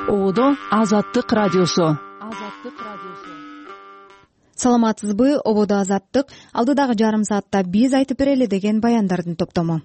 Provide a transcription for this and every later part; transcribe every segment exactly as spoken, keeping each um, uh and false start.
Ободо Азаттык радиосу. Саламатсызбы, Ободо Азаттык. Алдыдагы жарым саатта биз айтып берели деген баяндардын топтому.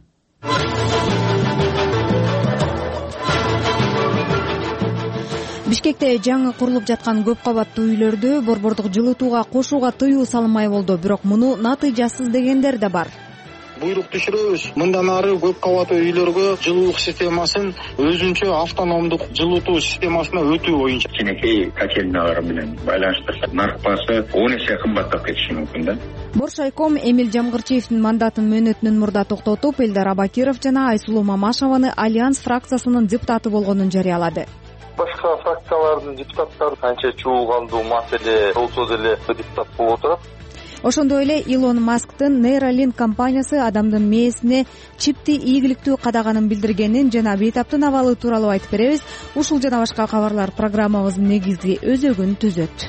Бишкекте жаңы курулуп жаткан көп кабаттуу үйлөрдү борбордук жылытууга кошууга тыюу салынмай болду, бирок муну натыйжасыз дегендер да бар. Буйрук түшүрөбүз. Мындан ары көп кабаттуу үйлөргө жылуулук системасын өзүнчө автономдук жылытуу системасына өтүү боюнча кенекей котельналар менен байланыштырсак, нарк баасы он эсе кымбаттап кетиши мүмкүн да. Боршайком Эмил Жамгырчиевдин мандатын мөөнөтүнөн мурда токтотуп, Элдар Абакиров жана Айсулуу Мамашеваны Альянс фракциясынын депутаты болгонун жарыялады. Башка фракциялардын депутаттары канча чуулгандуу маселе болсо деле депутат болуп отурат. Ошондой эле Илон Масктын Neuralink компаниясы адамдын мээсине чипти ийгиликтүү кадаганын билдиргенин жана бейтаптын абалы тууралуу айтып беребиз. Ушул жана башка кабарлар программабыздын негизги өзөгүн түзөт.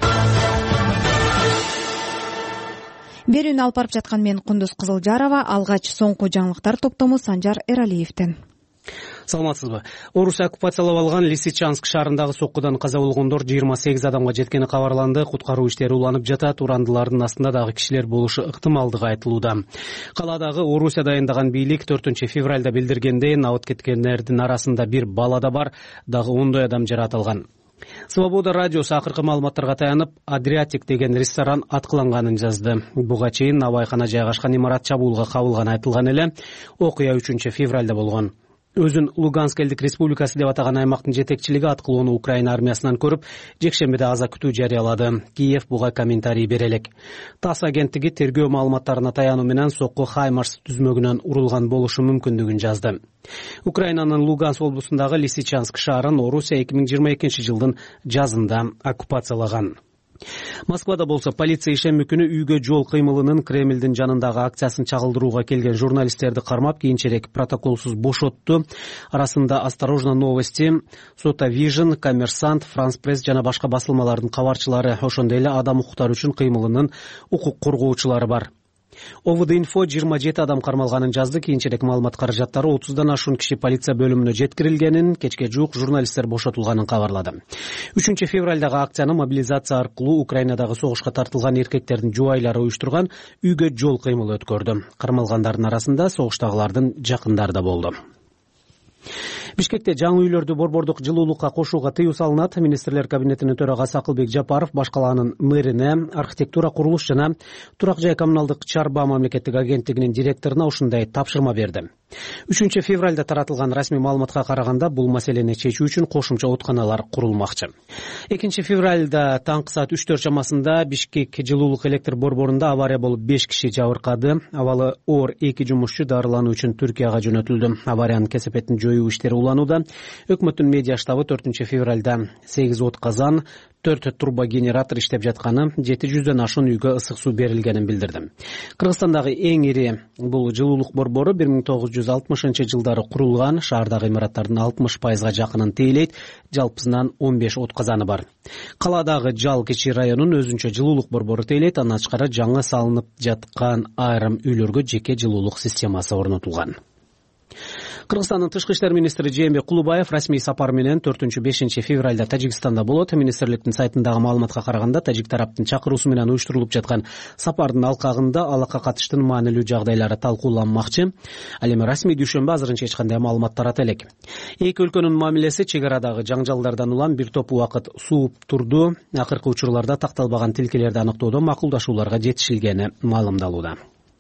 Берүүнү алып барып жаткан мен Кундуз Кызылжарова, алгач соңку жаңылыктар топтому Санжар Эралиевден. Саламатсызбы. Орусия оккупациялап алган Лисичанск шаарындагы соккудан каза болгондор жыйырма сегиз адамга жеткени кабарланды. Куткаруу иштери уланып жатат. Урандылардын астында дагы кишилер болушу ыктымалдыгы айтылууда. Каладагы Орусия дайындаган бийлик төртүнчү февралда билдиргендей, абыт кеткендердин арасында бир бала да бар, дагы ондой адам жаратылган. Свобода радиосу акыркы маалыматтарга таянып, Адриатик деген ресторан аткыланганын жазды. Буга чейин набайкана жайгашкан имарат чабуулга кабылганы айтылган эле. Окуя үчүнчү февралда болгон. Өзүн Луганск элдик республикасы деп атаган аймактын жетекчилиги аткылоону Украина армиясынан көрүп, жекшембиде аза күтүү жарыялады. Киев буга комментарий бере элек. ТАСС агенттиги тергөө маалыматтарына таянуу менен сокку Хаймарс түзмөгүнөн урулган болушу мүмкүндүгүн жазды. Украинанын Луганск облусундагы Лисичанск шаарын Орусия эки миң жыйырма экинчи жылдын жазында оккупациялаган. Москвада болсо полиция ишемби күнү үйгө жол кыймылынын Кремлдин жанындагы акциясын чагылдырууга келген журналисттерди кармап, кийинчерээк протоколсуз бошотту. Арасында Осторожно новости, Сота Вижн, Коммерсант, Франс Пресс жана башка басылмалардын кабарчылары, ошондой эле адам укуктары үчүн кыймылынын укук коргоочулары бар. ОВД-инфо жыйырма жети адам кармалганын жазды. Кийинчерээк маалымат каражаттары отуздан ашуун киши полиция бөлүмүнө жеткирилгенин, кечке жуук журналисттер бошотулганын кабарлады. үчүнчү февралдагы акцияны мобилизация аркылуу Украинадагы согушка тартылган эркектердин жубайлары уюштурган үйгө жол кыймылы өткөрдү. Кармалгандардын арасында согуштагылардын жакындары да болду. Бишкекте жаңы үйлөрдү борбордук жылуулукка кошууга тыюу салынат. Министрлер кабинетинин төрагасы Акылбек Жапаров баш калаанын мэрине, архитектура, курулуш жана турак жай коммуналдык чарба мамлекеттик агенттигинин директоруна ушундай тапшырма берди. үчүнчү февралда таратылган расмий маалыматка караганда, бул маселени чечүү үчүн кошумча оотканалар курулмакчы. экинчи февралда таңкы саат үч төрт чамасында Бишкек жылуулук электр борборунда авария болуп беш киши жабыркады. Абалы оор эки жумушчу дарылануу үчүн Түркияга жөнөтүлдү. Авариянын кесепетин жоюу иштери уланууда. Өкмөттүн медиа штабы төртүнчү февралда сегиз от казан, төрт турбо генератор иштеп жатканы, жети жүздөн ашуун үйгө ысык суу берилгенин билдирди. Кыргызстандагы эң ири бул жылуулук борбору бир миң тогуз жүз алтымышынчы жылдары курулган. Шаардагы имараттардын алтымыш пайызга жакынын тейлейт. Жалпысынан он беш от казаны бар. Каладагы Жал Кичи районун өзүнчө жылуулук борбору тейлейт. Андан тышкары жаңы салынып жаткан айрым үйлөргө жеке жылуулук системасы орнотулган. Кыргызстандын тышкы иштер министри Жээнбек Кулубаев расмий сапар менен төртүнчү бешинчи февралда Тажикстанда болот. Министрликтин сайтындагы маалыматка караганда, тажик тараптын чакыруусу менен уюштурулуп жаткан сапардын алкагында алакка катыштын маанилүү жагдайлары талкууланмакчы. Ал эми расмий дүйшөмбү азырынча эч кандай маалымат тарата элек. Эки өлкөнүн мамилеси чек арадагы жаңжалдардан улам бир топ убакыт сууп турду. Акыркы учурларда такталбаган тилкелерди аныктоодо макулдашууларга жетишилгени маалымдалууда.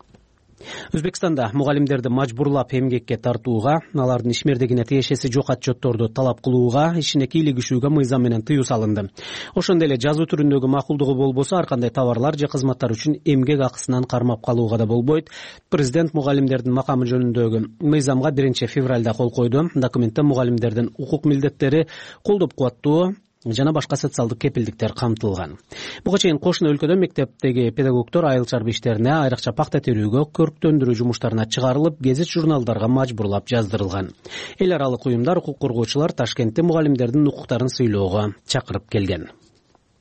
Өзбекстанда мугалимдерди мажбурлап эмгекке тартууга, алардын ишмердигине тиешеси жок отчетторду талап кылууга, ишине кийлигишүүгө мыйзам менен тыюу салынды. Ошондой эле жазуу түрүндөгү макулдугу болбосо, ар кандай товарлар же кызматтар үчүн эмгек акысынан кармап калууга да болбойт. Президент мугалимдердин макамы жөнүндөгү мыйзамга биринчи февралда кол койду. Документте мугалимдердин укук милдеттери, колдоп кубаттоо жана башка социалдык кепилдиктер камтылган. Буга чейин кошуна өлкөдө мектептеги педагогдор айыл чарба иштерине, айрыкча пакта терүүгө, көрктөндүрүү жумуштарына чыгарылып, гезит журналдарга мажбурлап жаздырылган. Эл аралык уюмдар, укук коргоочулар Ташкентте мугалимдердин укуктарын сыйлоого чакырып келген.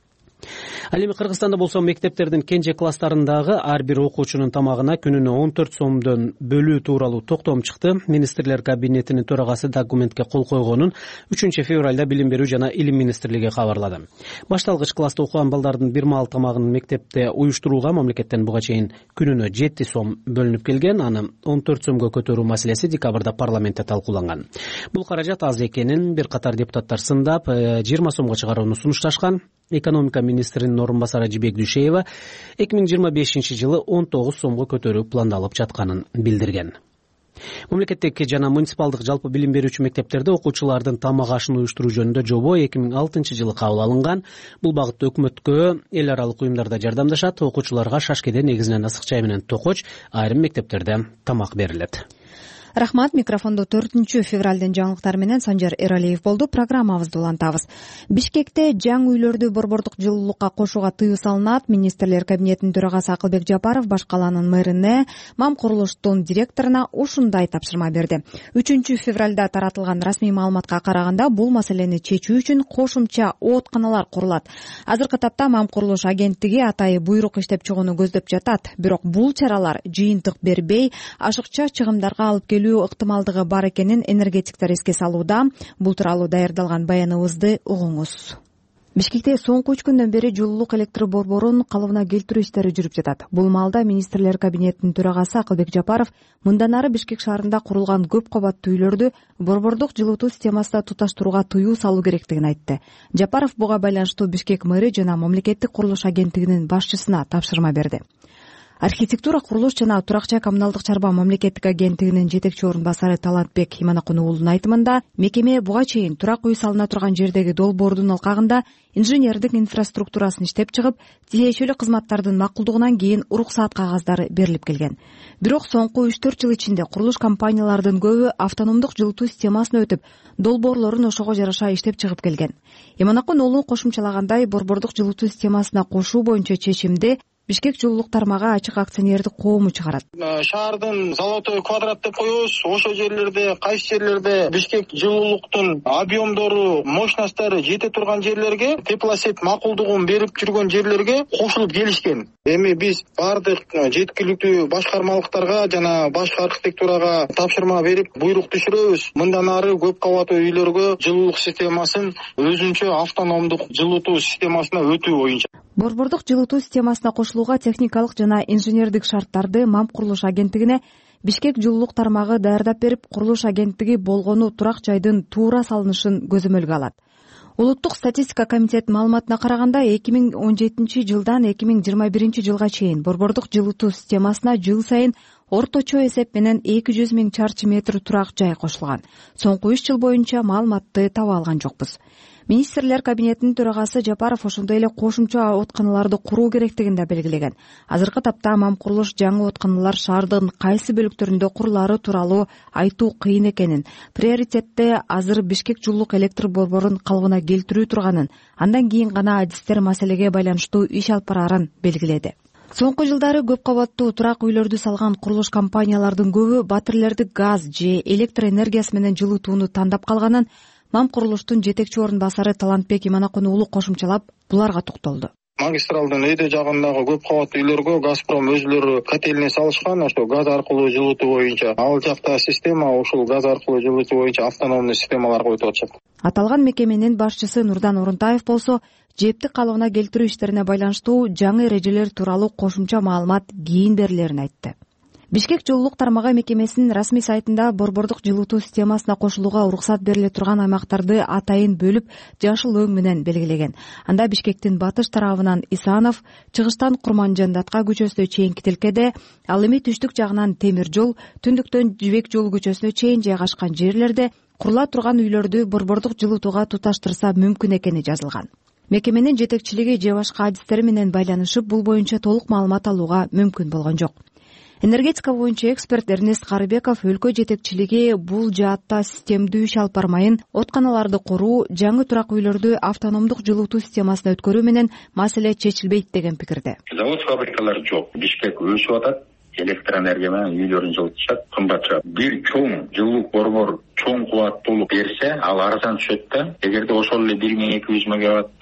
Ал эми Кыргызстанда болсо мектептердин кенже класстарындагы ар бир окуучунун тамагына күнүнө он төрт сомдон бөлүү тууралуу токтом чыкты. Министрлер кабинетинин төрагасы документке кол койгонун үчүнчү февралда Билим берүү жана Илим министрлиги кабарлады. Башталгыч класста окуган балдардын бир маал тамагын мектепте уюштурууга мамлекеттен буга чейин күнүнө жети сом бөлүнүп келген. Аны он төрт сомго көтөрүү маселеси декабрда парламентте талкууланган. Бул каражат аз экенин бир катар депутаттар сындап, жыйырма сомго чыгарууну сунушташкан. Экономика министринин орун басары Жибек Дүйшеева эки миң жыйырма бешинчи жылы он тогуз сомго көтөрүү пландалып жатканын билдирген. Мамлекеттик жана муниципалдык жалпы билим берүүчү мектептерде окуучулардын тамак ашын уюштуруу жөнүндө жобо эки миң алтынчы жылы кабыл алынган. Бул багытта өкмөткө эл аралык уюмдарда жардамдашат. Окуучуларга шашкеде негизинен ысык чай менен токоч, айрым мектептерде тамак берилет. Рахмат. Микрофондо төртүнчү февралдын жаңылыктары менен Санжар Эралиев болду. Программабызды улантабыз. Бишкекте жаңы үйлөрдү борбордук жылуулукка кошууга тыюу салынат. Министрлер кабинетинин төрагасы Акылбек Жапаров баш каланын мэрине, Мам курулуштун директоруна ушундай тапшырма берди. үчүнчү февралда таратылган расмий маалыматка караганда бул маселени чечүү үчүн кошумча оотканалар курулат. Азыркы тапта Мам курулуш агенттиги атайы буйрук иштеп чыгууну көздөп жатат. Бирок бул чаралар жыйынтык бербей, ашыкча чыгымдарга алып келүү ыктымалдыгы бар экенин энергетиктер эске салууда. Бул тууралуу даярдалган баяныбызды угуңуз. Бишкекте соңку үч күндөн бери жылуулук электр борборун калыбына келтирүү иштери жүрүп жатат. Бул маалда министрлер кабинетинин төрагасы Акылбек Жапаров мындан ары Бишкек шаарында курулган көп кабаттуу үйлөрдү борбордук жылытуу системасына туташтырууга тыюу салуу керектигин айтты. Жапаров буга байланыштуу Бишкек мэри жана мамлекеттик курулуш агенттигинин башчысына тапшырма берди. Архитектура, курулуш жана турак жай коммуналдык чарба мамлекеттик агенттигинин жетекчи орун басары Талантбек Иманакун уулунун айтымында, мекеме буга чейин турак үй салына турган жердеги долбоордун алкагында инженердик инфраструктурасын иштеп чыгып, тиешелүү кызматтардын макулдугунан кийин уруксаат кагаздары берилип келген. Бирок соңку үч төрт жыл ичинде курулуш компаниялардын көбү автономдук жылытуу системасына өтүп, долбоорлорун ошого жараша иштеп чыгып келген. Иманакун уулу кошумчалагандай, борбордук жылытуу системасына кошуу боюнча чечимди Бишкек жылуулук тармагы ачык акционердик коому чыгарат. Шаардын золотой квадрат деп коебуз. Ошол жерлерде, кайсы жерлерде Бишкек жылуулуктун объемдору, мощносттору жете турган жерлерге, теплосет макулдугун берип жүргөн жерлерге кошулуп келишкен. Эми биз бардык жеткиликтүү башкармалыктарга жана башка архитектурага тапшырма берип, буйрук түшүрөбүз. Мындан ары көп кабаттуу үйлөргө жылуулук системасын өзүнчө автономдук жылытуу системасына өтүү боюнча. Борбордук жылытуу системасына кошулууга техникалык жана инженердик шарттарды Мам курулуш агенттигине Бишкек жылуулук тармагы даярдап берип, курулуш агенттиги болгону турак жайдын туура салынышын көзөмөлгө алат. Улуттук статистика комитетинин маалыматына караганда, эки миң он жетинчи жылдан эки миң жыйырма биринчи жылга чейин борбордук жылытуу системасына жыл сайын орточо эсеп менен эки жүз миң чарчы метр турак жай кошулган. Соңку үч жыл боюнча маалыматты таба алган жокпуз. Министрлер кабинетинин төрагасы Жапаров ошондой эле кошумча оотканаларды куруу керектигин да белгилеген. Азыркы тапта Мам курулуш жаңы оотканалар шаардын кайсы бөлүктөрүндө курулаары тууралуу айтуу кыйын экенин, приоритетте азыр Бишкек жылуулук электр борборун калыбына келтирүү турганын, андан кийин гана адистер маселеге байланыштуу иш алып бараарын белгиледи. Соңку жылдары көп кабаттуу турак үйлөрдү салган курулуш компаниялардын көбү батирелерди газ же электр энергиясы менен жылытууну тандап калганын Мам курулуштун жетекчи орун басары Талантбек Иманакун уулу кошумчалап, буларга токтолду. Магистралдын эде жагындагы көп кабаттуу үйлөргө Газпром өзүлөрү котельный салышкан, ошо газ аркылуу жылытуу боюнча. Ал жакта система ушул газ аркылуу жылытуу боюнча автономдуу системаларга өтүп атышат. Аталган мекеменин башчысы Нурдан Орунтаев болсо, жепти калыбына келтирүү иштерине байланыштуу жаңы эрежелер тууралуу кошумча маалымат кийин берилерин айтты. Бишкек жылуулук тармагы мекемесинин расмий сайтында борбордук жылытуу системасына кошулууга уруксат бериле турган аймактарды атайын бөлүп, жашыл өң менен белгилеген. Анда Бишкектин батыш тарабынан Исанов, чыгыштан Курманжандатка көчөсүнө чейинки тилкеде, ал эми түштүк жагынан Темир жол, түндүктөн Жибек жол көчөсүнө чейин жайгашкан жерлерде курула турган үйлөрдү борбордук жылытууга туташтырса мүмкүн экени жазылган. Мекеменин жетекчилиги же башка адистери менен байланышып, бул боюнча толук маалымат алууга мүмкүн болгон жок. Энергетика боюнча эксперт Эрнест Карыбеков өлкө жетекчилиги бул жаатта системдүү иш алып бармайын, отканаларды куруу, жаңы турак үйлөрдү автономдук жылытуу системасына өткөрүү менен маселе чечилбейт деген пикирде. Завод фабрикалар жок. Бишкек өсүп атат. Электр энергия менен үйлөрүн жылытышат, кымбатча. Бир чоң жылуулук борбор чоң кубаттуулук берсе, ал арзан түшөт да. Эгерде ошол эле бир миң эки жүз мегаватты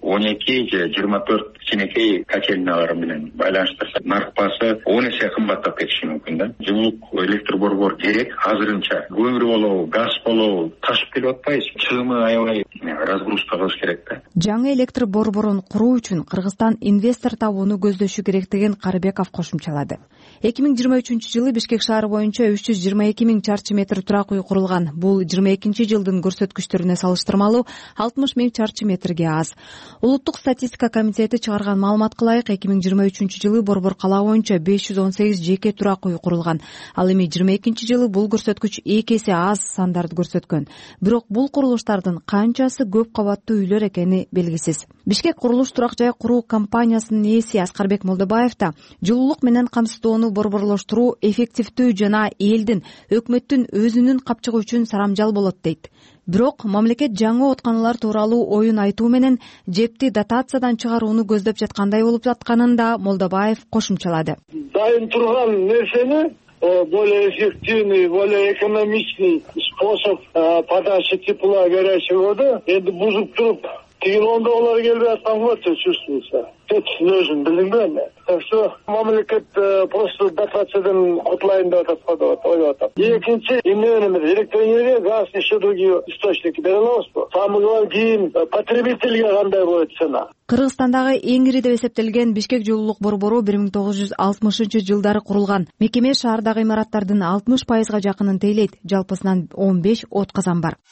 он эки же жыйырма төрт кичинекей котельниялар менен байланыштырса нарк баасы он эсе кымбаттап кетиши мүмкүн да. Жылуулук электр борбор керек азырынча. Көмүр болобу, газ болобу ташып келип атпайбыз. Чыгымы аябай разгрузка кылыш керек да. Жаңы электр борборун куруу үчүн Кыргызстан инвестор табууну көздөшү керек деген Карыбеков кошумчалады. эки миң жыйырма үчүнчү жылы Бишкек шаары боюнча үч жүз жыйырма эки миң чарчы метр турак үй курулган. Бул жыйырма экинчи жылдын көрсөткүчтөрүнө салыштырмалуу алтымыш миң чарчы метрге аз. Улуттук статистика комитети чыгарган маалыматка ылайык эки миң жыйырма үчүнчү жылы борбор кала боюнча беш жүз он сегиз жеке турак үй курулган. Ал эми жыйырма экинчи жылы бул көрсөткүч эки эсе аз сандарды көрсөткөн. Бирок бул курулуштардын канчасы көп кабаттуу үйлөр экени белгисиз. Бишкек курулуш турак жай куруу компаниясынын ээси Аскарбек Молдобаев да жылуулук менен камсыздоону борборлоштуруу эффективдүү жана элдин, өкмөттүн өзүнүн капчыгы үчүн сарамжал болот дейт. Бирок мамлекет жаңы оотканалар тууралуу оюн айтуу менен жепти дотациядан чыгарууну көздөп жаткандай болуп жатканын да Молдобаев кошумчалады. Дайын турган нерсени более эффективный, более экономичный способ подачи тепла горячей воды энди бузуп туруп тигилонда олар келбей аткан го чувствуется. Тетисин өзүн билдиңби эми. Так что мамлекет просто дотациядан кутулайын деп атат, ойлоп атат. Экинчи эмне электроэнергия, газ, еще другие источники бере алабызбы? Самый кийин потребительге кандай болот цена? Кыргызстандагы эң ири деп эсептелген Бишкек жылуулук борбору бир миң тогуз жүз алтымышынчы жылдары курулган. Мекеме шаардагы имараттардын алтымыш пайызга жакынын тейлейт. Жалпысынан он беш от казан бар.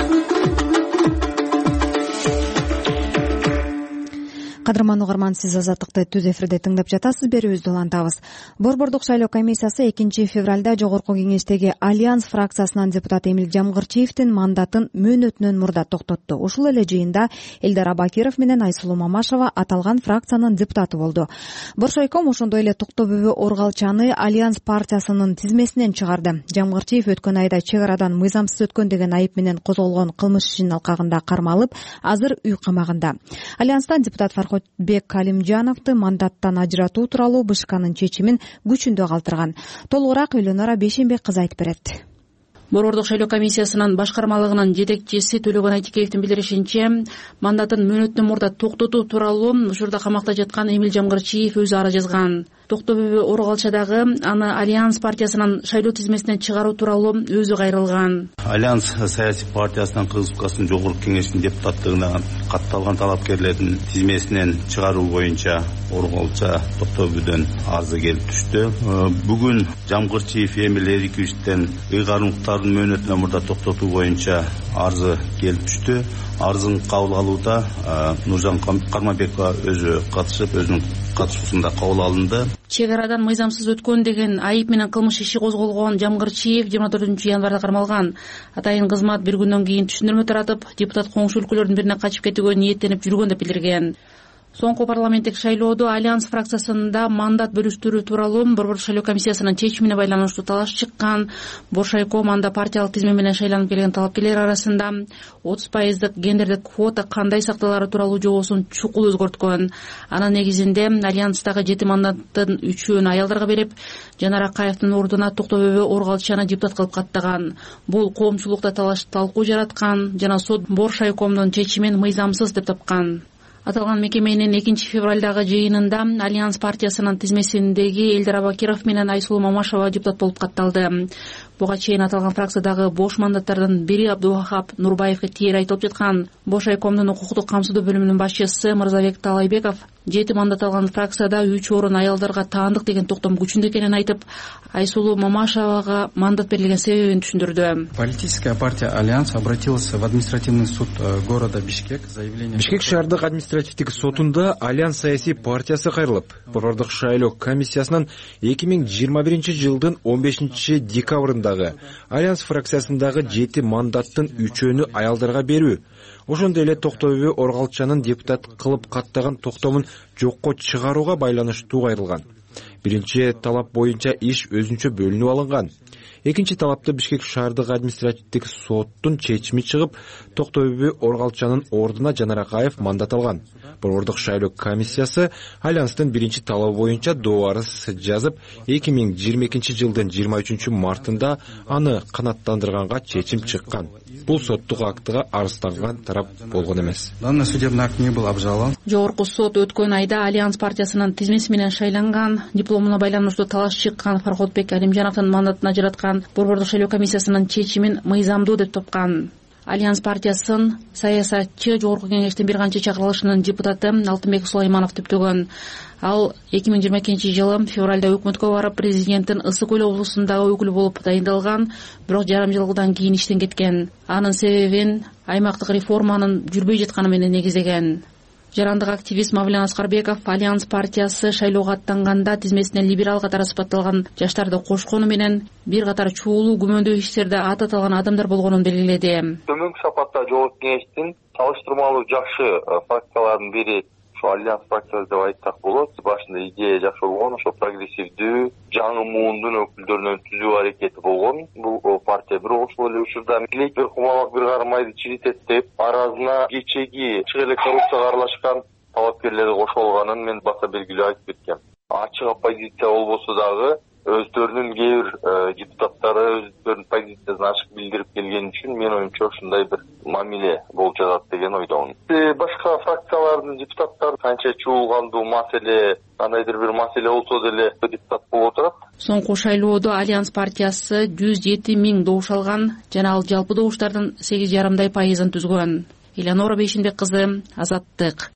Кадырман угарман, сиз Азаттыкты түз эфирде тыңдап жатасыз. Берүүбүздү улантабыз. Борбордук шайлоо комиссиясы экинчи февралда жогорку кеңештеги Альянс фракциясынан депутат Эмил Жамгырчиевдин мандатын мөөнөтүнөн мурда токтотту. Ушул эле жыйында Элдар Абакиров менен Айсулуу Мамашева аталган фракциянын депутаты болду. Боршойком ошондой эле Токтогүбө Оргалчаны Альянс партиясынын тизмесинен чыгарды. Жамгырчиев өткөн айда чек арадан мыйзамсыз өткөн деген айып менен козголгон кылмыш ишинин алкагында кармалып, азыр үй камагында. Альянстан депутат Бек Калимжановду мандаттан ажыратуу тууралуу БШКнын чечимин күчүндө калтырган. Толугураак Элөнора Бейшенбек кызы айтып берет. Борбордук шайлоо комиссиясынын башкармалыгынын жетекчиси Төлөгөн Айтикеевдин билдиришинче, мандатын мөөнөтүнөн мурда токтотуу тууралуу учурда камакта жаткан Эмил Жамгырчиев өзү ара жазган. Токтогүбө Оргалчадагы аны Альянс партиясынын шайлоо тизмесинен чыгаруу тууралуу өзү кайрылган. Альянс саясий партиясынын Кыргыз Республикасынын жогорку кеңешинин депутаттыгына катталган талапкерлердин тизмесинен чыгаруу боюнча Оргалча Токтогүбөдөн арызы келип түштү. Бүгүн Жамгырчиев Эмил Эрикевичтен ыйгарымдыктардын мөөнөтүнөн мурда токтотуу боюнча арызы келип түштү. Арызын кабыл алууда Нуржан Кармабекова өзү катышып, өзүнүн катышуусунда кабыл алынды. Чек арадан мыйзамсыз өткөн деген айып менен кылмыш иши козголгон Жамгырчиев жыйырма төртүнчү январда кармалган. Атайын кызмат бир күндөн кийин түшүндүрмө таратып, депутат коңшу өлкөлөрдүн бирине качып кетүүгө ниеттенип жүргөн деп билдирген. Соңку парламенттик шайлоодо Альянс фракциясында мандат бөлүштүрүү тууралуу борбордук шайлоо комиссиясынын чечимине байланыштуу талаш чыккан. Боршайком анда партиялык тизме менен шайланып келген талапкерлер арасында отуз пайыздык гендердик квота кандай сакталары тууралуу жобосун чукул өзгөрткөн. Анын негизинде Альянстагы жети мандаттын үчөөнү аялдарга берип, Жанар Акаевдин ордуна Токтогүбө Оргалчаны депутат кылып каттаган. Бул коомчулукта талаш талкуу жараткан жана сот Боршайкомдун чечимин мыйзамсыз деп тапкан. Аталган мекеменин экинчи февралдагы жыйынында Альянс партиясынын тизмесиндеги Элдар Абакиров менен Айсулуу Мамашева депутат болуп катталды. Буга чейин аталган фракциядагы бош мандаттардын бири Абдувахап Нурбаевге тээр айтылып жаткан. Боршайкомдун укуктук камсыздоо бөлүмүнүн башчысы Мырзабек Талайбеков жети мандат алган фракцияда үч орун аялдарга таандык деген токтом күчүндө экенин айтып, Айсулуу Мамашевага мандат берилген себебин түшүндүрдү. Политическая партия Альянс обратилась в административный суд города Бишкек с заявлением. Бишкек шаардык административдик сотунда Альянс саясий партиясы кайрылып, борбордук шайлоо комиссиясынын эки миң жыйырма биринчи жылдын он бешинчи декабрындагы Альянс фракциясындагы жети мандаттын үчөөнү аялдарга берүү, ошондой эле Токтогүбө Оргалчанын депутат кылып каттаган токтомун жокко чыгарууга байланыштуу кайрылган. биринчи талап боюнча иш өзүнчө бөлүнүп алынган. Экинчи талапты Бишкек шаардык административдик соттун чечими чыгып, Токтобү Оргалчанын ордуна Жанар Акаев мандат алган. Борбордук шайлоо комиссиясы Альянстын биринчи талабы боюнча доо арыз жазып, эки миң жыйырма экинчи жылдын жыйырма үчүнчү мартында аны канааттандырганга чечим чыккан. Бул соттук актыга арызданган тарап болгон эмес. Данный судебный акт не был обжалован. Жогорку сот өткөн айда Альянс партиясынын тизмеси менен шайланган, дипломуна байланыштуу талаш чыккан Фарходбек Алимжановдун мандатын ажыраткан Борбордук шайлоо комиссиясынын чечимин мыйзамдуу деп топкан. Альянс партиясын саясатчы Жогорку кеңештин бир канча чакырылышынын депутаты Алтынбек Сулайманов түптөгөн. Ал эки миң жыйырма экинчи жылы февралда өкмөткө барып, президенттин Ысык Көл облусундагы өкүлү болуп дайындалган, бирок жарым жылдан кийин иштен кеткен. Анын себебин аймактык реформанын жүрбөй жатканы менен негиздеген. Жарандык активист Мавлен Аскарбеков Альянс партиясы шайлоого аттанганда тизмесине либерал катары сыпатталган жаштарды кошкону менен бир катар чуулуу күмөндүү иштерде ат аталган адамдар болгонун белгиледи. Төмөнкү сапатта Жогорку кеңештин салыштырмалуу жакшы фракциялардын бири ошо Альянс фракциясы деп айтсак болот. Башында идея жакшы болгон, ошо прогрессивдүү, жаңы муундун өкүлдөрүнөн түзүү аракети болгон. Бул партия бирок ошол эле учурда илек бир кумалак бир кармайды чиритет деп аразына кечеги чыгы эле коррупцияга аралашкан талапкерлерди кошо алганын мен баса белгилүү айтып кеткем. Ачык оппозиция болбосо дагы өздөрүнүн кээ бир депутаттары өздөрүнүн позициясын ачык билдирип келген үчүн мен оюмча ушундай бир мамиле болуп жатат деген ойдомун. Башка фракциялардын депутаттары канча чуулгандуу маселе, кандайдыр бир маселе болсо деле депутат болуп отурат. Соңку шайлоодо Альянс партиясы жүз жети миң добуш алган жана ал жалпы добуштардын сегиз жарымдай пайызын түзгөн. Элеонора Бейшинбек кызы, Азаттык.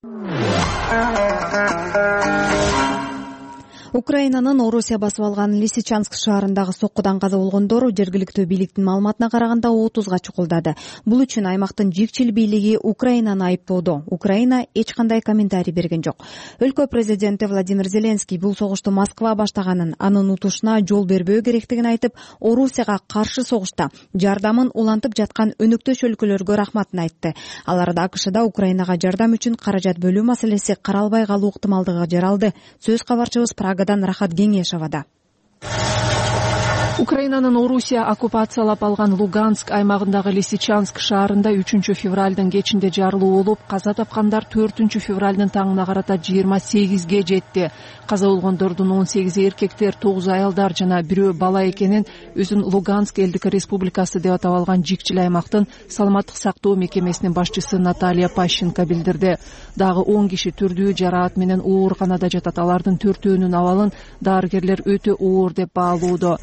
Украинанын Орусия басып алган Лисичанск шаарындагы соккудан каза болгондор жергиликтүү бийликтин маалыматына караганда отузга чукулдады. Бул үчүн аймактын жикчил бийлиги Украинаны айыптоодо. Украина эч кандай комментарий берген жок. Өлкө президенти Владимир Зеленский бул согушту Москва баштаганын, анын утушуна жол бербөө керектигин айтып, Орусияга каршы согушта жардамын улантып жаткан өнөктөш өлкөлөргө рахматын айтты. Алар да АКШда Украинага жардам үчүн каражат бөлүү маселеси каралбай калуу ыктымалдыгы жаралды. Сөз кабарчыбыз Прагадан Рахат Кеңешовада. Украинанын Орусия оккупациялап алган Луганск аймагындагы Лисичанск шаарында үчүнчү февралдын кечинде жарылуу болуп, каза тапкандар төртүнчү февралдын таңына карата жыйырма сегизге жетти. Каза болгондордун он сегизи эркектер, тогузу аялдар жана бирөө бала экенин өзүн Луганск элдик республикасы деп атап алган жикчил аймактын саламаттык сактоо мекемесинин башчысы Наталья Пащенко билдирди. Дагы он киши түрдүү жараат менен ооруканада жатат. Алардын төртөөнүн абалын дарыгерлер өтө оор деп баалоодо.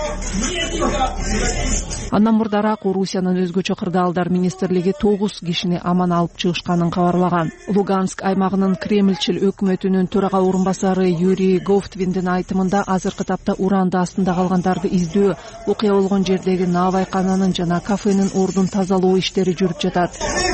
Андан мурдараак Орусиянын өзгөчө кырдаалдар министрлиги тогуз кишини аман алып чыгышканын кабарлаган. Луганск аймагынын Кремльчил өкмөтүнүн төрага орун басары Юрий Говтвиндин айтымында азыркы тапта уранды астында калгандарды издөө, окуя болгон жердеги наабайкананын жана кафенин ордун тазалоо иштери жүрүп жатат.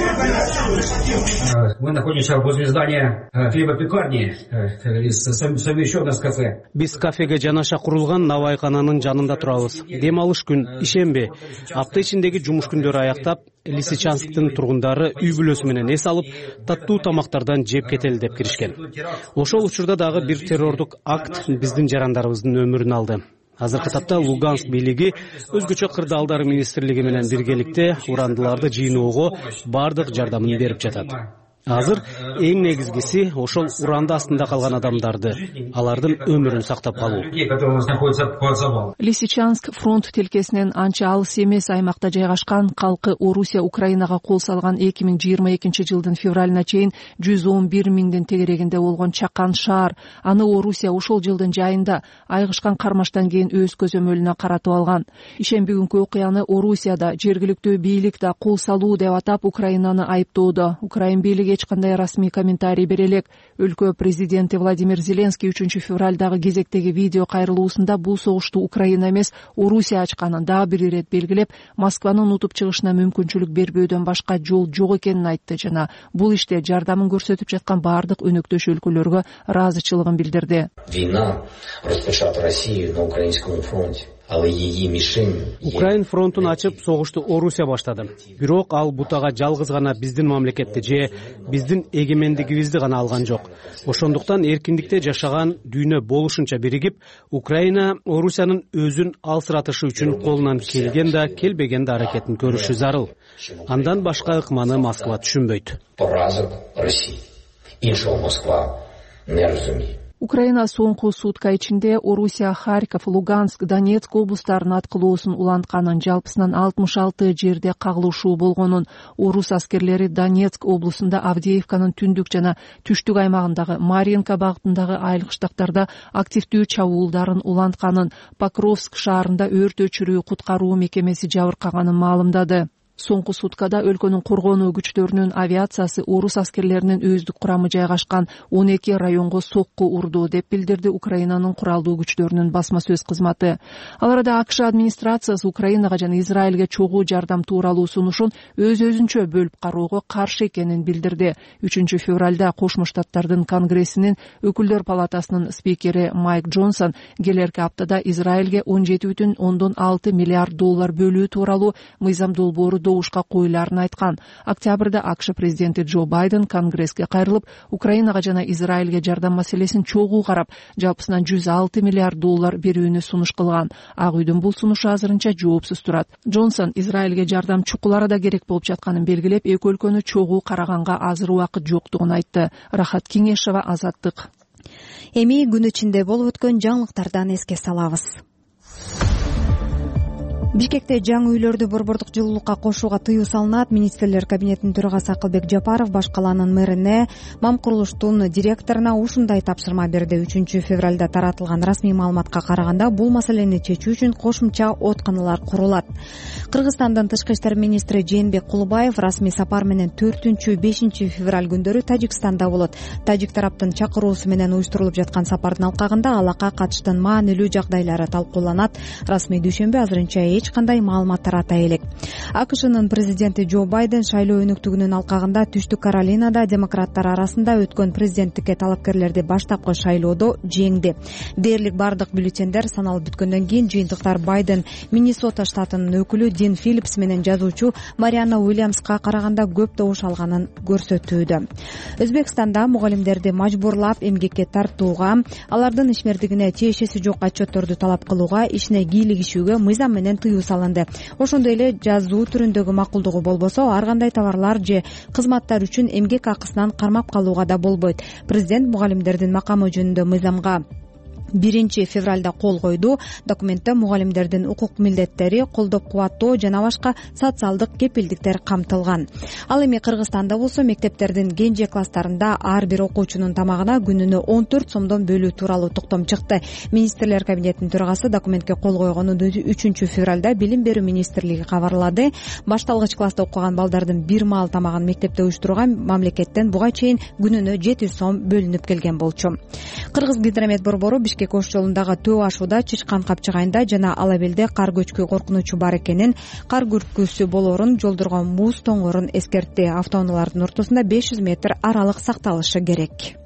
Мы находимся возле здания хлебопекарни, совмещённое с кафе. Биз кафеге жанаша курулган наабайкананын жанында турабыз. Дем алыш күн, ишемби, апта ичиндеги жумуш күндөрү аяктап, Лисичансктын тургундары үй бүлөсү менен эс алып, таттуу тамактардан жеп кетели деп киришкен. Ошол учурда дагы бир террордук акт биздин жарандарыбыздын өмүрүн алды. Азыркы тапта Луганск бийлиги өзгөчө кырдаалдар министрлиги менен биргеликте урандыларды жыйноого бардык жардамын берип жатат. Азыр эң негизгиси ошол уранды астында калган адамдарды, алардын өмүрүн сактап калуу. Лисичанск фронт тилкесинен анча алыс эмес аймакта жайгашкан, калкы Орусия Украинага кол салган эки миң жыйырма экинчи жылдын февралына чейин жүз он бир миңдин тегерегинде болгон чакан шаар. Аны Орусия ошол жылдын жайында айгышкан кармаштан кийин өз көзөмөлүнө каратып алган. Ишемби күнкү окуяны Орусияда жергиликтүү бийлик да кол салуу деп атап Украинаны айыптоодо. Украин бийлиги эч кандай расмий комментарий бере элек. Өлкө президенти Владимир Зеленский үчүнчү февралдагы кезектеги видео кайрылуусунда бул согушту Украина эмес Орусия ачканын дагы бир ирет белгилеп, Москванын утуп чыгышына мүмкүнчүлүк бербөөдөн башка жол жок экенин айтты жана бул иште жардамын көрсөтүп жаткан бардык өнөктөш өлкөлөргө ыраазычылыгын билдирди. Война распочата Россией на украинском фронте. Украин фронтун ачып согушту Орусия баштады. Бирок ал бутага жалгыз гана биздин мамлекетти же биздин эгемендигибизди гана алган жок. Ошондуктан эркиндикте жашаган дүйнө болушунча биригип, Украина Орусиянын өзүн алсыратышы үчүн колунан келген да, келбеген да аракетин көрүшү зарыл. Андан башка ыкманы Москва түшүнбөйт. Украина соңку сутка ичинде Орусия Харьков, Луганск, Донецк облустарынын аткылоосун улантканын, жалпысынан алтымыш алты жерде кагылышуу болгонун, орус аскерлери Донецк облусунда Авдеевканын түндүк жана түштүк аймагындагы Маринка багытындагы айылкыштактарда активдүү чабуулдарын улантканын, Покровск шаарында өрт өчүрүү куткаруу мекемеси жабыркаганын маалымдады. Соңку суткада өлкөнүн коргонуу күчтөрүнүн авиациясы орус аскерлеринин өздүк курамы жайгашкан он эки районго сокку урду деп билдирди Украинанын куралдуу күчтөрүнүн басма сөз кызматы. Ал арада АКШ администрациясы Украинага жана Израилге чогуу жардам тууралуу сунушун өз-өзүнчө бөлүп кароого каршы экенин билдирди. үчүнчү февралда Кошмо Штаттардын Конгрессинин өкүлдөр палатасынын спикери Майк Джонсон келерки аптада Израилге он жети бүтүн ондон алты миллиард доллар бөлүү тууралуу мыйзам долбоору добушка коюларын айткан. Октябрда АКШ президенти Джо Байден Конгресске кайрылып, Украинага жана Израилге жардам маселесин чогуу карап, жалпысынан жүз алты миллиард доллар берүүнү сунуш кылган. Ак үйдүн бул сунушу азырынча жоопсуз турат. Джонсон Израилге жардам чукул арада керек болуп жатканын белгилеп, эки өлкөнү чогуу караганга азыр убакыт жоктугун айтты. Рахат Кеңешева, Азаттык. Эми күн ичинде болуп өткөн жаңылыктардан эске салабыз. Бишкекте жаңы үйлөрдү борбордук жылуулукка кошууга тыюу салынат. Министрлер кабинетинин төрагасы Акылбек Жапаров баш калаанын мэрине, мам курулуштун директоруна ушундай тапшырма берди. үчүнчү февралда таратылган расмий маалыматка караганда, бул маселени чечүү үчүн кошумча ооруканалар курулат. Кыргызстандын тышкы иштер министри Жээнбек Кулубаев расмий сапар менен төртүнчү бешинчи февраль күндөрү Тажикстанда болот. Тажик тараптын чакыруусу менен уюштурулуп жаткан сапардын алкагында алакка катыштын маанилүү жагдайлары талкууланат. Расмий дүйшөмбү азырынча эч кандай маалымат тарата элек. АКШнын президенти Джо Байден шайлоо өнүктүгүнүн алкагында Түштүк Каролинада демократтар арасында өткөн президенттикке талапкерлерди баштапкы шайлоодо жеңди. Дээрлик бардык бюллетендер саналып бүткөндөн кийин жыйынтыктар Байден Миннесота штатынын өкүлү Дин Филлипс менен жазуучу Марианна Уильямска караганда көп добуш алганын көрсөтүүдө. Өзбекстанда мугалимдерди мажбурлап эмгекке тартууга, алардын ишмердигине тиешеси жок отчетторду талап кылууга, ишине кийлигишүүгө мыйзам менен тыюу салынды. Ошондой эле жазуу түрүндөгү макулдугу болбосо, ар кандай товарлар же кызматтар үчүн эмгек акысынан кармап калууга да болбойт. Президент мугалимдердин макамы жөнүндө мыйзамга биринчи февралда кол койду. Документте мугалимдердин укук милдеттери, колдоп кубаттоо жана башка социалдык кепилдиктер камтылган. Ал эми Кыргызстанда болсо мектептердин кенже класстарында ар бир окуучунун тамагына күнүнө он төрт сомдон бөлүү тууралуу токтом чыкты. Министрлер кабинетинин төрагасы документке кол койгонун үчүнчү февралда Билим берүү министрлиги кабарлады. Башталгыч класста окуган балдардын бир маал тамагын мектепте уюштурууга мамлекеттен буга чейин күнүнө жети жүз сом бөлүнүп келген болчу. Кыргыз гидромет борбору Бишкек Ош жолундагы Төө ашууда Чычкан капчыгайында жана Алабелде кар көчкү коркунучу бар экенин, кар күркүсү болоорун, жолдорго муз тоңорун эскертти. Автоунаалардын ортосунда беш жүз метр аралык сакталышы керек.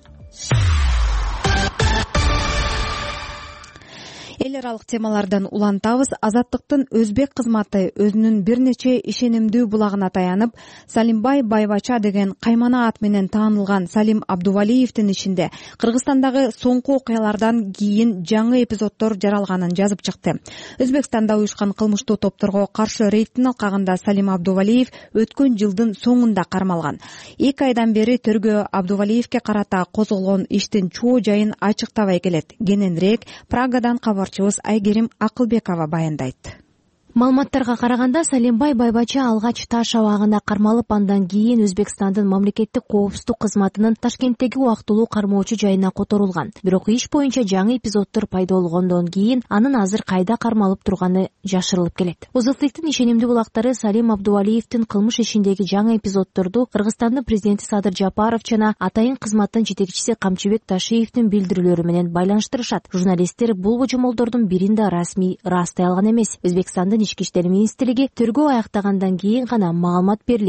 Эл аралык темалардан улантабыз. Азаттыктын өзбек кызматы өзүнүн бир нече ишенимдүү булагына таянып, Салимбай Байбача деген каймана ат менен таанылган Салим Абдувалиевдин ишинде Кыргызстандагы соңку окуялардан кийин жаңы эпизоддор жаралганын жазып чыкты. Өзбекстанда уюшкан кылмыштуу топторго каршы рейдтин алкагында Салим Абдувалиев өткөн жылдын соңунда кармалган. эки айдан бери тергөө Абдувалиевке карата козголгон иштин чоо жайын ачыктабай келет. Кененирээк Прагадан кабар Айгерим Акылбекова баяндайт. Маалыматтарга караганда, Салимбай Байбача алгач Таш абагына кармалып, андан кийин Өзбекстандын мамлекеттик коопсуздук кызматынын Ташкенттеги убактылуу кармоочу жайына которулган. Бирок иш боюнча жаңы эпизоддор пайда болгондон кийин анын азыр кайда кармалып турганы жашырылып келет. Озаттыктын ишенимдүү булактары Салим Абдувалиевдин кылмыш ишиндеги жаңы эпизоддорду Кыргызстандын президенти Садыр Жапаров жана атайын кызматтын жетекчиси Камчыбек Ташиевдин билдирүүлөрү менен байланыштырышат. Журналисттер бул божомолдордун бирин да расмий ырастай алган эмес. Өзбекстандын Ички иштер министрлиги тергөө аяктагандан кийин гана маалымат берилерин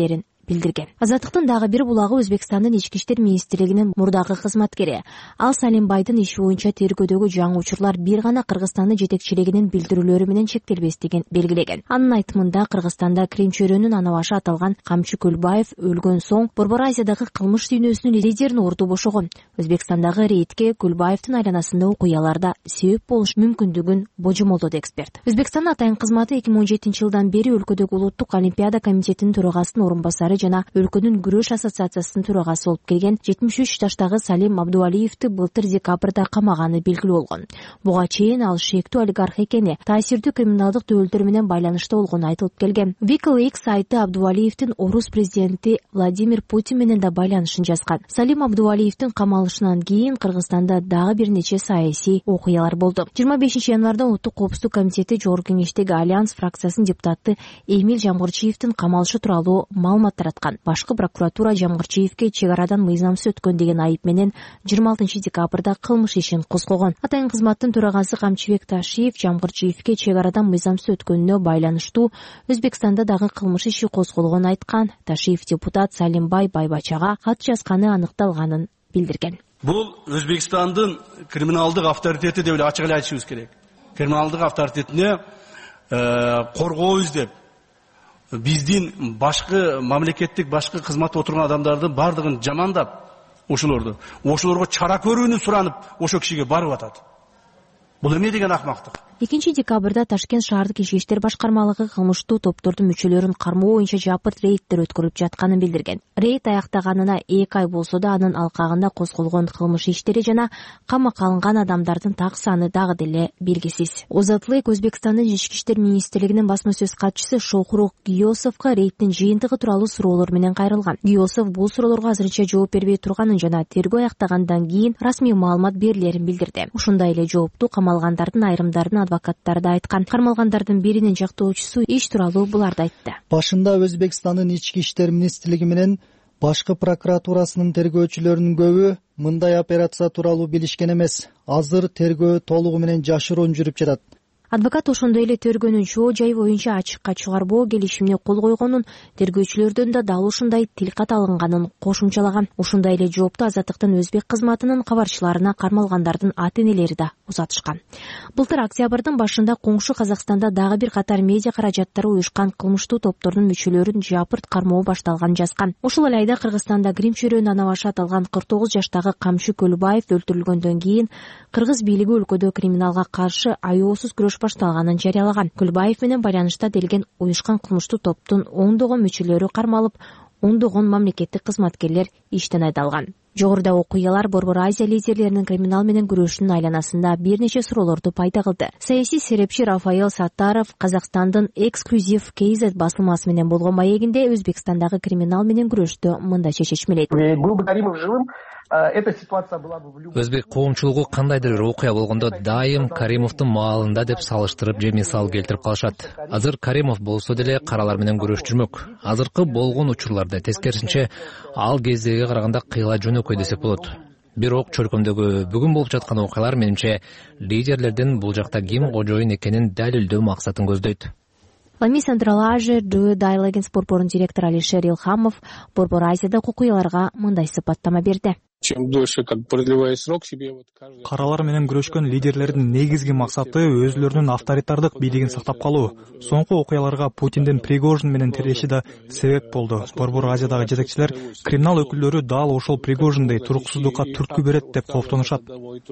билдирген. Азаттыктын дагы бир булагы Өзбекстандын ички иштер министрлигинин мурдагы кызматкери. Ал Салимбайдын иши боюнча тергөөдөгү жаңы учурлар бир гана Кыргызстандын жетекчилигинин билдирүүлөрү менен чектелбестигин белгилеген. Анын айтымында Кыргызстанда Крим чөйрөнүн ана башы аталган Камчы Көлбаев өлгөн соң Борбор Азиядагы кылмыш дүйнөсүнүн лидерин орду бошогон. Өзбекстандагы рейдке Көлбаевдин айланасында окуяларда себеп болуш мүмкүндүгүн божомолдоду эксперт. Өзбекстандын атайын кызматы эки миң он жетинчи жылдан бери өлкөдөгү улуттук олимпиада комитетинин төрагасынын орун басары жана өлкөнүн күрөш ассоциациясынын төрагасы болуп келген жетимиш үч жаштагы Салим Абдуалиевди былтыр декабрда камаганы белгилүү болгон. Буга чейин ал шектүү олигарх экени, таасирдүү криминалдык дөөлдөр менен байланышта болгону айтылып келген. WikiLeaks сайты Абдуалиевдин орус президенти Владимир Путин менен да байланышын жазган. Салим Абдуалиевдин камалышынан кийин Кыргызстанда дагы бир нече саясий окуялар болду. жыйырма бешинчи январда Улуттук коопсуздук комитети Жогорку кеңештеги Альянс фракциясынын депутаты Эмиль Жамгырчиевдин камалышы тууралуу маалымат тараткан. Башкы прокуратура Жамгырчиевге чек арадан мыйзамсыз өткөн деген айып менен жыйырма алтынчы декабрда кылмыш ишин козгогон. Атайын кызматтын төрагасы Камчыбек Ташиев Жамгырчиевге чек арадан мыйзамсыз өткөнүнө байланыштуу Өзбекстанда дагы кылмыш иши козголгонун айткан. Ташиев депутат Салимбай Байбачага кат жазганы аныкталганын билдирген. Бул Өзбекстандын криминалдык авторитети деп эле ачык эле айтышыбыз керек. Криминалдык авторитетине коргообуз деп биздин башкы мамлекеттик башкы кызматта отурган адамдардын бардыгын жамандап, ошолорду ошолорго чара көрүүнү суранып ошо кишиге барып атат. Бул эмне деген акмактык? экинчи декабрда Ташкент шаардык ички иштер башкармалыгы кылмыштуу топтордун мүчөлөрүн кармоо боюнча жапырт рейдтер өткөрүлүп жатканын билдирген. Рейд аяктаганына эки ай болсо да анын алкагында козголгон кылмыш иштери жана камакка алынган адамдардын так саны дагы деле белгисиз. Озатлык Өзбекстандын ички иштер министрлигинин басма сөз катчысы Шохрук Гиосовго рейдтин жыйынтыгы тууралуу суроолор менен кайрылган. Гиосов бул суроолорго азырынча жооп бербей турганын жана тергөө аяктагандан кийин расмий маалымат берилерин билдирди. Ушундай эле жоопту камалгандардын айрымдарынын адвокаттары да айткан. Кармалгандардын биринин жактоочусу иш тууралуу буларды айтты. Башында Өзбекстандын ички иштер министрлиги менен башкы прокуратурасынын тергөөчүлөрүнүн көбү мындай операция тууралуу билишкен эмес. Азыр тергөө толугу менен жашыруун жүрүп жатат. Адвокат ошондой эле тергөөнүн чоо жай боюнча ачыкка чыгарбоо келишимине кол койгонун, тергөөчүлөрдөн да дал ушундай тилкат алынганын кошумчалаган. Ушундай эле жоопту Азаттыктын өзбек кызматынын кабарчыларына кармалгандардын ата-энелери да узатышкан. Былтыр октябрдын башында коңшу Казакстанда дагы бир катар медиа каражаттары уюшкан кылмыштуу топтордун мүчөлөрүн жапырт кармоо башталганын жазган. Ушул эле айда Кыргызстанда Грим чөйрөнүн ана башы аталган кырк тогуз жаштагы Камчы Көлбаев өлтүрүлгөндөн кийин Кыргыз бийлиги өлкөдө криминалга каршы аеосуз күрөш башталганын жарыялаган. Көлбаев менен байланышта делген уюшкан кылмыштуу топтун ондогон мүчөлөрү кармалып, ондогон мамлекеттик кызматкерлер иштен айдалган. Жогоруда окуялар Борбор Азия лидерлеринин криминал менен күрөшүнүн айланасында бир нече суроолорду пайда кылды. Саясий серепчи Рафаэл Саттаров Казакстандын Exclusive Cases басылмасы менен болгон маегинде Өзбекстандагы криминал менен күрөштү мындайча чечмелейт. Өзбек коомчулугу кандайдыр бир окуя болгондо дайым Каримовдун маалында деп салыштырып же мисал келтирип калышат. Азыр Каримов болсо деле каралар менен күрөшүп жүрмөк. Азыркы болгон учурларда тескерисинче ал кездеги караганда кыйла жөнөкөй десек болот. Бирок чөлкөмдөгү бүгүн болуп жаткан окуялар менимче лидерлердин бул жакта ким кожоюн экенин далилдөө максатын көздөйт. Лами Central Asia Due Diligence борборунун директору Алишер Илхамов Борбор Азияда окуяларга мындай сыпаттама берди. Каралар менен күрөшкөн лидерлердин негизги максаты өзлөрүнүн авторитардык бийлигин сактап калуу. Соңку окуяларга Путиндин Пригожин менен тиреши да себеп болду. Борбор Азиядагы жетекчилер криминал өкүлдөрү дал ошол Пригожиндей туруксуздукка түрткү берет деп коптонушат.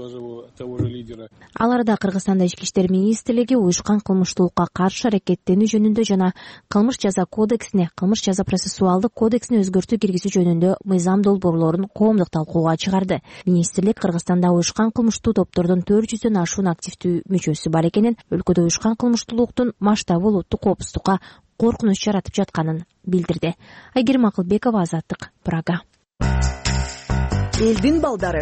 Аларда Кыргызстанда ички иштер министрлиги уюшкан кылмыштуулукка каршы аракеттенүү жөнүндө жана кылмыш жаза кодексине, кылмыш жаза процессуалдык кодексине өзгөртүү киргизүү жөнүндө мыйзам долбоорлорун коомдук талкууга чыгарды. Министрлик Кыргызстанда уюшкан кылмыштуу топтордун төрт жүздөн ашуун активдүү мүчөсү бар экенин, өлкөдө уюшкан кылмыштуулуктун масштабы улуттук коопсуздукка коркунуч жаратып жатканын билдирди. Айгерим Акылбекова, Азаттык, Прага. Элдин балдары.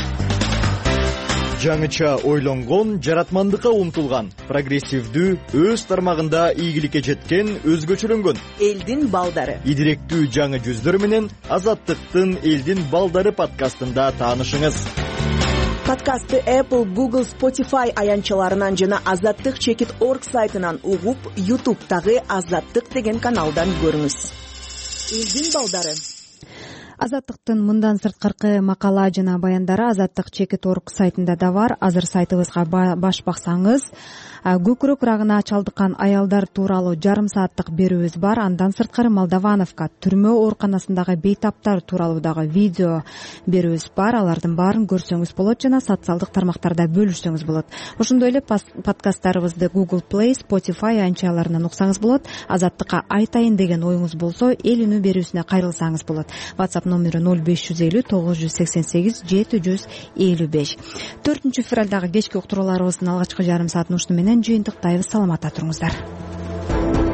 Жаңыча ойлонгон, жаратмандыкка умтулган, прогрессивдүү, өз тармагында ийгиликке жеткен, өзгөчөлөнгөн. Элдин балдары. Идиректүү жаңы жүздөр менен Азаттыктын Элдин балдары подкастында таанышыңыз. Подкастты Apple, Google, Spotify аянчаларынан жана азаттык чекит точка орг сайтынан угуп, YouTube'дагы Азаттык деген каналдан көрүңүз. элдин балдары. Азаттыктын мындан сырткыркы макала жана баяндары Азаттык чекит орг сайтында да бар. Азыр сайтыбызга баш баксаңыз, көкүрөк рагына чалдыккан аялдар тууралуу жарым сааттык берүүбүз бар. Андан сырткары Молдовановка түрмө ооруканасындагы бейтаптар тууралуу дагы видео берүүбүз бар. Алардын баарын көрсөңүз болот жана социалдык тармактарда бөлүшсөңүз болот. Ошондой эле подкасттарыбызды Google Play, Spotify анчаларынан уксаңыз болот. Азаттыкка айтайын деген оюңуз болсо, эл үнү берүүсүнө кайрылсаңыз болот. WhatsApp номери ноль беш жүз элүү тогуз жүз сексен сегиз жети жүз элүү беш. төртүнчү февралдагы кечки уктурууларыбыздын алгачкы жарым саатын ушуну менен жыйынтыктайбыз. Саламатта туруңуздар.